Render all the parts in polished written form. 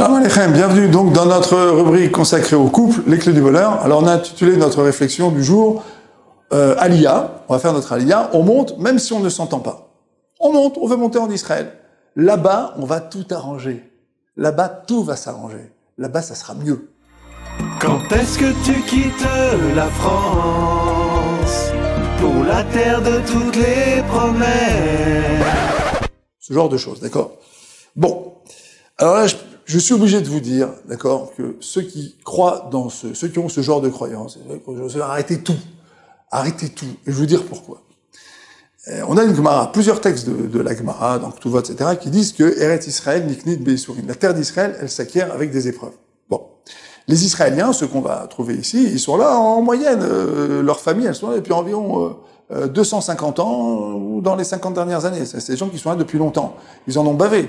Shalom Aleichem, bienvenue donc dans notre rubrique consacrée au couple, les clés du bonheur. Alors on a intitulé notre réflexion du jour Aliyah, on va faire notre Aliyah, on monte même si on ne s'entend pas. On monte, on veut monter en Israël. Là-bas, on va tout arranger. Là-bas, tout va s'arranger. Là-bas, ça sera mieux. Quand est-ce que tu quittes la France pour la terre de toutes les promesses? Ce genre de choses, d'accord? Bon, alors là, je suis obligé de vous dire, d'accord, que ceux qui croient dans ceux qui ont ce genre de croyance, arrêtez tout. Arrêtez tout. Et je vais vous dire pourquoi. On a une Gemara, plusieurs textes de la Gemara, dans Ketuvot, etc., qui disent que Eretz Israël niknit be'isurim. La terre d'Israël, elle s'acquiert avec des épreuves. Bon. Les Israéliens, ceux qu'on va trouver ici, ils sont là en moyenne. Leurs familles, elles sont là depuis environ 250 ans, ou dans les 50 dernières années. C'est des gens qui sont là depuis longtemps. Ils en ont bavé.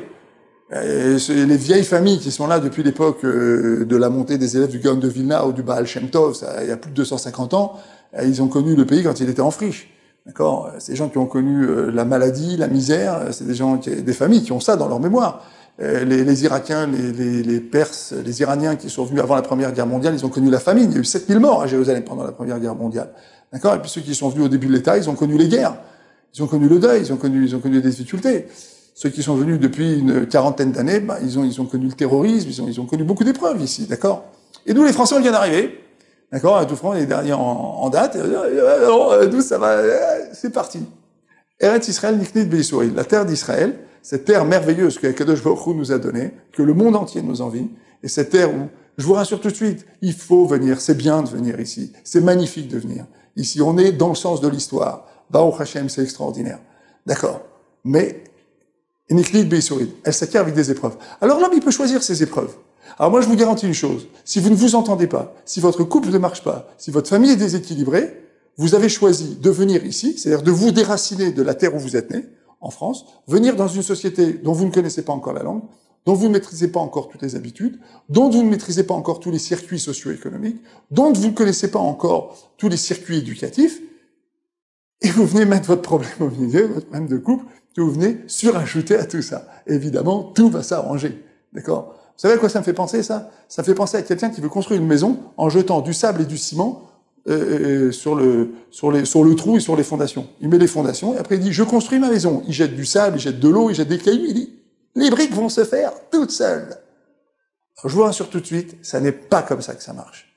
Les vieilles familles qui sont là depuis l'époque de la montée des élèves du Gaon de Vilna ou du Baal Shem Tov, il y a plus de 250 ans, ils ont connu le pays quand il était en friche. D'accord? C'est des gens qui ont connu la maladie, la misère, c'est des familles qui ont ça dans leur mémoire. Les Irakiens, les Perses, les Iraniens qui sont venus avant la Première Guerre mondiale, ils ont connu la famine. Il y a eu 7000 morts à Jérusalem pendant la Première Guerre mondiale. D'accord? Et puis ceux qui sont venus au début de l'État, ils ont connu les guerres. Ils ont connu le deuil, ils ont connu des difficultés. Ceux qui sont venus depuis une quarantaine d'années, ils ont connu le terrorisme, ils ont connu beaucoup d'épreuves ici, d'accord? Et nous, les Français, on vient d'arriver, d'accord? Tout franc, les derniers en date, d'où ça va, c'est parti. Eretz Israël niknit be'isurim, la terre d'Israël, cette terre merveilleuse que Kadosh Baruch Hu nous a donnée, que le monde entier nous envie, et cette terre où, je vous rassure tout de suite, il faut venir, c'est bien de venir ici, c'est magnifique de venir. Ici, on est dans le sens de l'histoire. Baruch Hashem, c'est extraordinaire. D'accord? Mais, elle s'acquiert avec des épreuves. Alors l'homme, il peut choisir ses épreuves. Alors moi, je vous garantis une chose. Si vous ne vous entendez pas, si votre couple ne marche pas, si votre famille est déséquilibrée, vous avez choisi de venir ici, c'est-à-dire de vous déraciner de la terre où vous êtes né, en France, venir dans une société dont vous ne connaissez pas encore la langue, dont vous ne maîtrisez pas encore toutes les habitudes, dont vous ne maîtrisez pas encore tous les circuits socio-économiques, dont vous ne connaissez pas encore tous les circuits éducatifs, et vous venez mettre votre problème au milieu, votre problème de couple, que vous venez surajouter à tout ça. Évidemment, tout va s'arranger. D'accord? Vous savez à quoi ça me fait penser, ça? Ça me fait penser à quelqu'un qui veut construire une maison en jetant du sable et du ciment sur le trou et sur les fondations. Il met les fondations et après il dit « Je construis ma maison ». Il jette du sable, il jette de l'eau, il jette des cailloux, il dit « Les briques vont se faire toutes seules ». Alors, je vous rassure tout de suite, ça n'est pas comme ça que ça marche.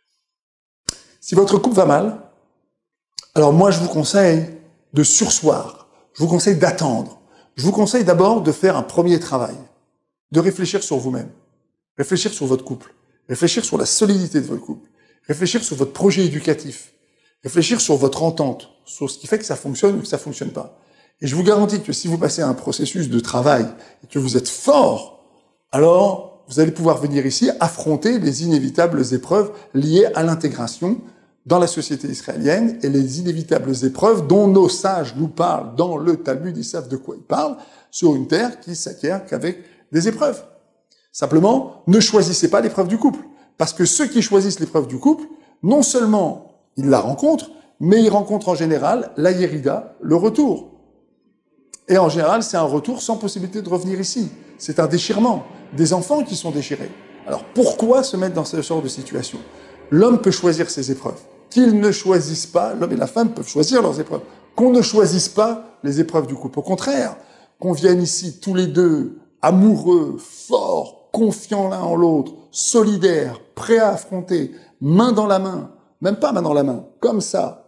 Si votre couple va mal, alors moi je vous conseille de surseoir. Je vous conseille d'attendre. Je vous conseille d'abord de faire un premier travail, de réfléchir sur vous-même, réfléchir sur votre couple, réfléchir sur la solidité de votre couple, réfléchir sur votre projet éducatif, réfléchir sur votre entente, sur ce qui fait que ça fonctionne ou que ça fonctionne pas. Et je vous garantis que si vous passez un processus de travail et que vous êtes fort, alors vous allez pouvoir venir ici affronter les inévitables épreuves liées à l'intégration dans la société israélienne et les inévitables épreuves dont nos sages nous parlent dans le Talmud, ils savent de quoi ils parlent, sur une terre qui s'acquiert qu'avec des épreuves. Simplement, ne choisissez pas l'épreuve du couple. Parce que ceux qui choisissent l'épreuve du couple, non seulement ils la rencontrent, mais ils rencontrent en général la Yérida, le retour. Et en général, c'est un retour sans possibilité de revenir ici. C'est un déchirement. Des enfants qui sont déchirés. Alors pourquoi se mettre dans ce genre de situation? L'homme peut choisir ses épreuves. Qu'ils ne choisissent pas, l'homme et la femme peuvent choisir leurs épreuves. Qu'on ne choisisse pas les épreuves du couple. Au contraire, qu'on vienne ici tous les deux, amoureux, forts, confiants l'un en l'autre, solidaires, prêts à affronter, main dans la main, même pas main dans la main, comme ça,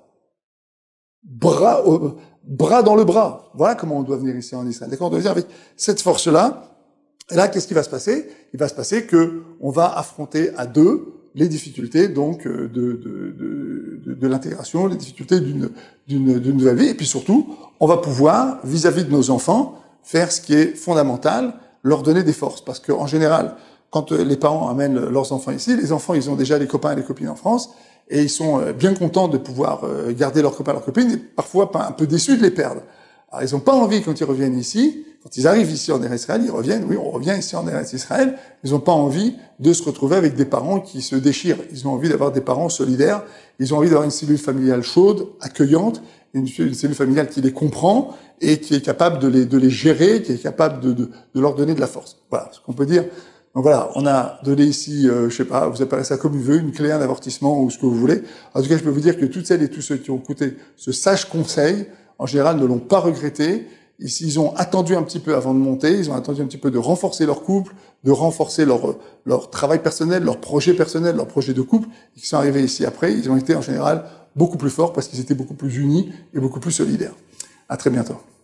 bras dans le bras. Voilà comment on doit venir ici en Israël. D'accord? On doit venir avec cette force-là. Et là, qu'est-ce qui va se passer? Il va se passer que on va affronter à deux les difficultés donc de l'intégration, les difficultés d'une nouvelle vie, et puis surtout, on va pouvoir, vis-à-vis de nos enfants, faire ce qui est fondamental, leur donner des forces. Parce qu'en général, quand les parents amènent leurs enfants ici, les enfants, ils ont déjà les copains et les copines en France, et ils sont bien contents de pouvoir garder leurs copains et leurs copines, et parfois un peu déçus de les perdre. Alors, ils n'ont pas envie, quand ils reviennent ici, quand ils arrivent ici en Eretz Israël, ils reviennent, oui, on revient ici en Eretz Israël, ils n'ont pas envie de se retrouver avec des parents qui se déchirent. Ils ont envie d'avoir des parents solidaires, ils ont envie d'avoir une cellule familiale chaude, accueillante, une cellule familiale qui les comprend et qui est capable de les gérer, qui est capable de leur donner de la force. Voilà ce qu'on peut dire Donc voilà, on a donné ici, je sais pas, vous appelez ça comme vous voulez, une clé, un avertissement ou ce que vous voulez. En tout cas, je peux vous dire que toutes celles et tous ceux qui ont écouté ce sage conseil, en général, ne l'ont pas regretté. Ici, ils ont attendu un petit peu avant de monter, ils ont attendu un petit peu de renforcer leur couple, de renforcer leur travail personnel, leur projet personnel, leur projet de couple. Ils sont arrivés ici après, ils ont été en général beaucoup plus forts parce qu'ils étaient beaucoup plus unis et beaucoup plus solidaires. À très bientôt.